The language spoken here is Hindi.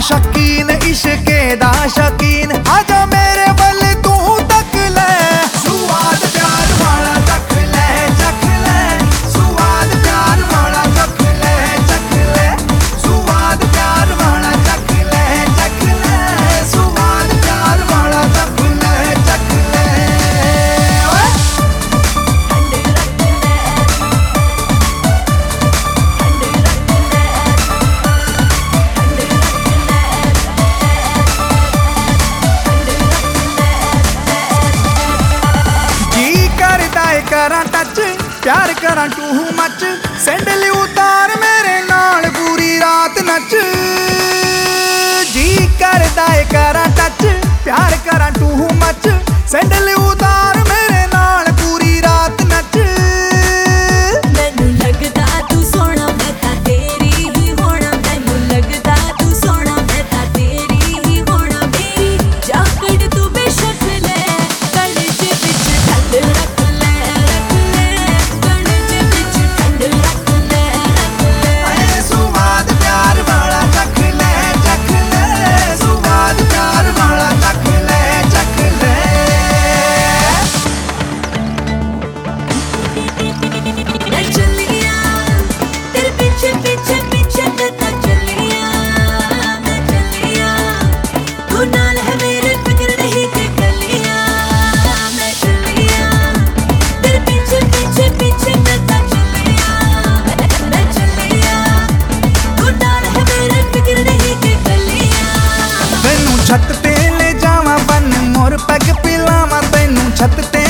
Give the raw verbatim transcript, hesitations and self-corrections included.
शकीन इश्के दा शकीन आजा मेरे बल तू तक ले सुवाद प्यार वाला चख ले चख ले सुवाद प्यार वाला चख ले चख ले सुवाद प्यार वाला चख ले चख ले सुवाद प्यार वाला चख ले चख ले करा टच प्यार करा टू मच सैंडल उतार मेरे नाल पूरी रात नच जी करदा है करा टच प्यार करा टू मच सैंडल उतार मेरे नाल पूरी रात नच मैनू लगदा तू सोना मैं तां तेरी ही होना मैनू लगदा तू सोना मैं तां तेरी ही होना मेरी जाकड़ तू बेशक ले कलेज विच ठंड रख छत ते ले जावा बन मोर पैग पिलावा तैनू छत ते